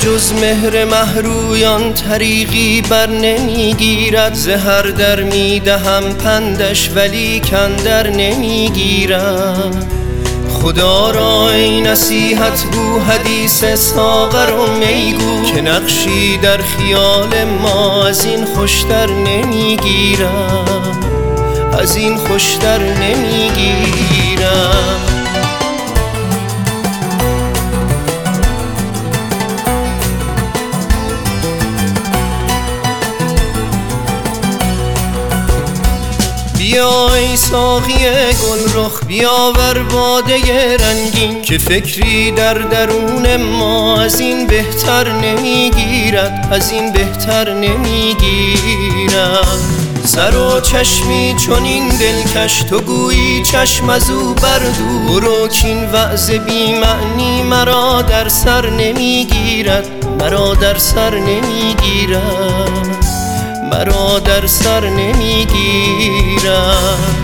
جز مهر مهرویان طریقی بر نمیگیرد. زهر در میدهم پندش ولی کندر نمیگیرد. خدا را ای نصیحت گو حدیث ساغر و میگو، که نقشی در خیال ما از این خوشتر نمیگیرم، از این خوشتر نمیگیرم. بیا ای ساقی گلرخ بیاور باده رنگین، که فکری در درون ما از این بهتر نمیگیرد، از این بهتر نمیگیرد. سر و چشمی چنین دلکش تو گویی چشم از او بردو، برو کین وعظ بی معنی مرا در سر نمیگیرد، مرا در سر نمیگیرد، مرا در سر نمیگیرد.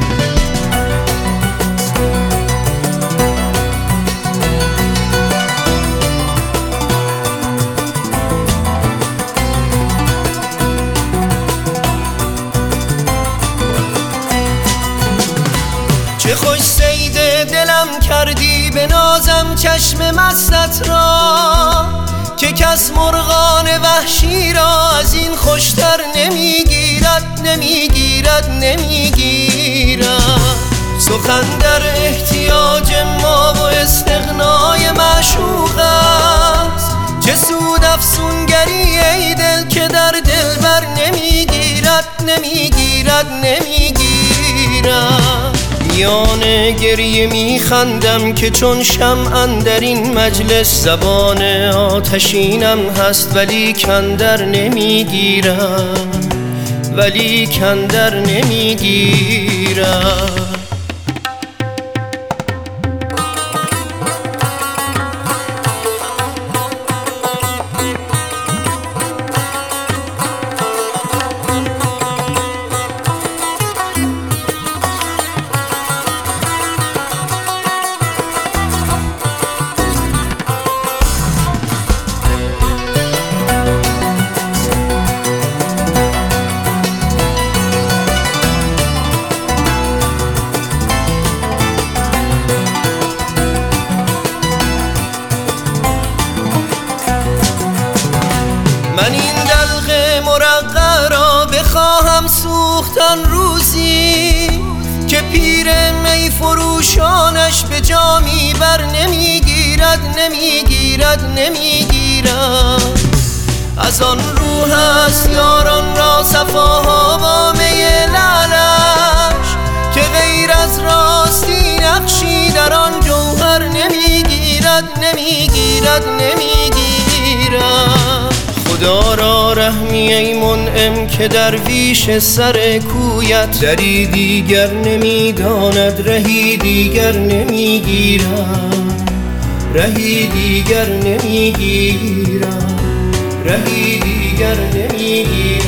چه خوش صید دلم کردی به نازم چشم مستت را، که کس مرغان وحشی را از این خوشتر نمیگیرد، نمیگیرد، نمیگیرد. سخن در احتیاج ما و استغنای معشوق است، چه سود افسونگری ای دل که در دل بر نمیگیرد، نمیگیرد، نمیگیرد. میان گریه میخندم که چون شمع اندر این مجلس، زبان آتشینم هست ولی کندر نمیگیرم، ولی کندر نمیگیرم. من این دلق مرقع را بخواهم سوختن روزی، که پیر می فروشانش به جامی بر نمیگیرد، نمیگیرد، نمیگیرد. از آن روح است یاران را صفاها با می لعلش، که غیر از راستی نقشی در آن جوهر نمیگیرد، نمیگیرد، نمیگیرد. خدا را رحمی ای منعم که درویش سر کویت، دری دیگر نمیداند رهی دیگر نمیگیرم، رهی دیگر نمیگیرم، رهی دیگر نمیگیرم.